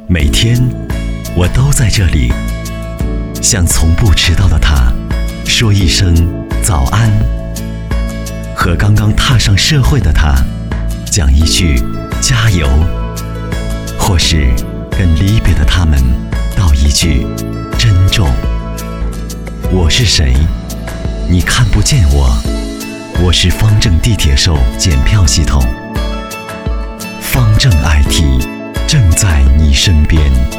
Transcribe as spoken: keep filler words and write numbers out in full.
每天我都在这里，向从不迟到的他说一声早安，和刚刚踏上社会的他讲一句加油，或是跟离别的他们道一句珍重。我是谁？你看不见我。我是方正地铁售检票系统，方正 I T 正在你身边。